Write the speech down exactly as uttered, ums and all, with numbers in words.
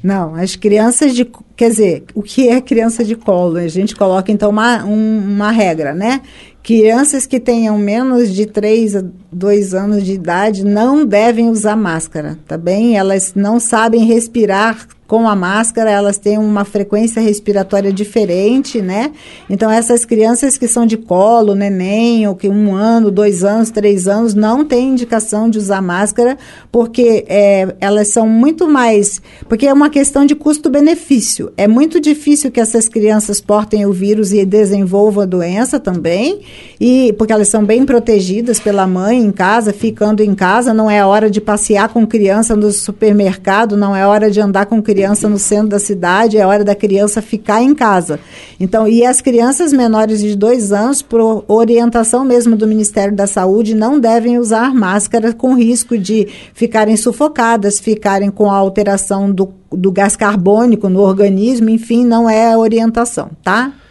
Não, as crianças de... Quer dizer, o que é criança de colo? A gente coloca, então, uma, um, uma regra, né? Crianças que tenham menos de três a dois anos de idade não devem usar máscara, tá bem? Elas não sabem respirar com a máscara, elas têm uma frequência respiratória diferente, né? Então, essas crianças que são de colo, neném, ou que um ano, dois anos, três anos, não têm indicação de usar máscara, porque é, elas são muito mais... Porque é uma questão de custo-benefício. É muito difícil que essas crianças portem o vírus e desenvolvam a doença também, e, porque elas são bem protegidas pela mãe em casa, ficando em casa, não é hora de passear com criança no supermercado, não é hora de andar com criança no centro da cidade, é hora da criança ficar em casa. Então, e as crianças menores de dois anos, por orientação mesmo do Ministério da Saúde, não devem usar máscara com risco de ficarem sufocadas, ficarem com a alteração do, do gás carbônico no organismo, enfim, não é a orientação, tá?